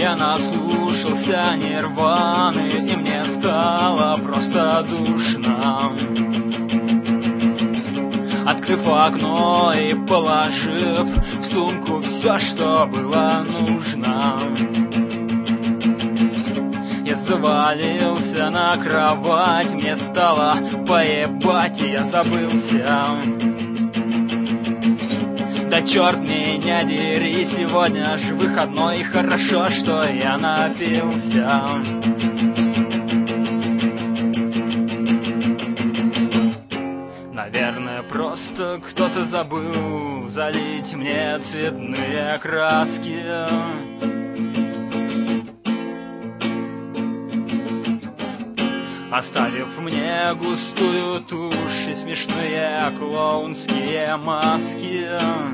Я наслушался Нирваны, и мне стало просто душно. Открыв окно и положив в сумку все, что было нужно, я завалился на кровать, мне стало поебать, и я забылся. Да черт меня дери, сегодня ж выходной, хорошо, что я напился. Наверное, просто кто-то забыл залить мне цветные краски. Оставив мне густую тушь и смешные клоунские маски.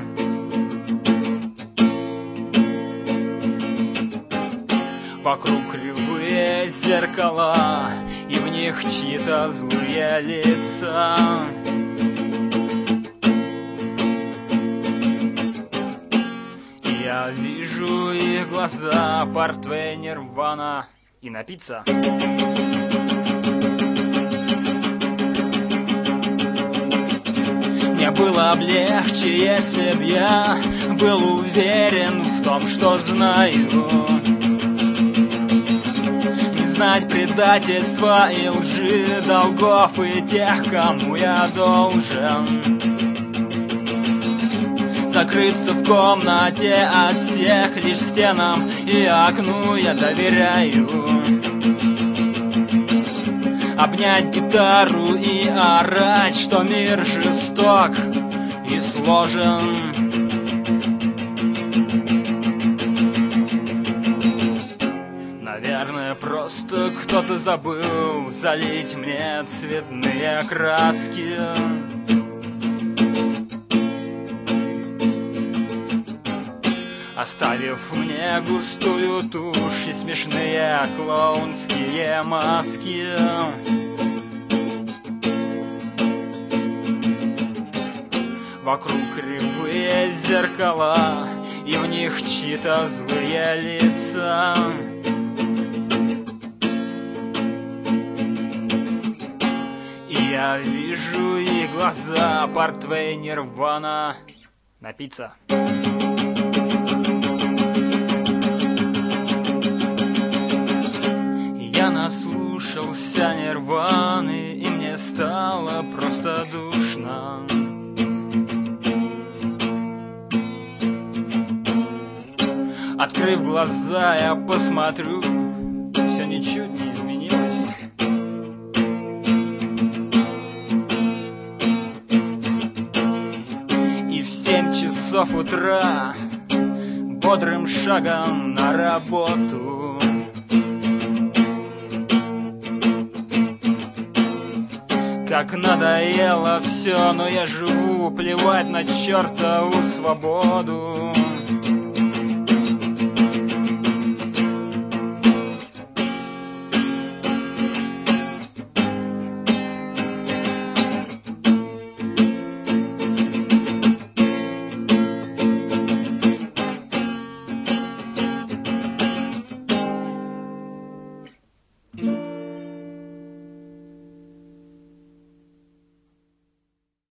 Вокруг кривые зеркала, и в них чьи-то злые лица. И я вижу их глаза, Портвейн, Нирвана и напиться. Мне было б легче, если б я был уверен в том, что знаю. Не знать предательства и лжи, долгов и тех, кому я должен. Закрыться в комнате от всех, лишь стенам и окну я доверяю. Обнять гитару и орать, что мир жесток и сложен. Наверное, просто кто-то забыл залить мне цветные краски. Оставив мне густую тушь и смешные клоунские маски. Вокруг кривые зеркала, и в них чьи-то злые лица. И я вижу их глаза, Портвейн, Нирвана, напиться. Я наслушался Нирваны, и мне стало просто душно. Открыв глаза, я посмотрю, все ничуть не изменилось. И в 7 часов утра бодрым шагом на работу. Как надоело все, но я живу, плевать на чертову свободу.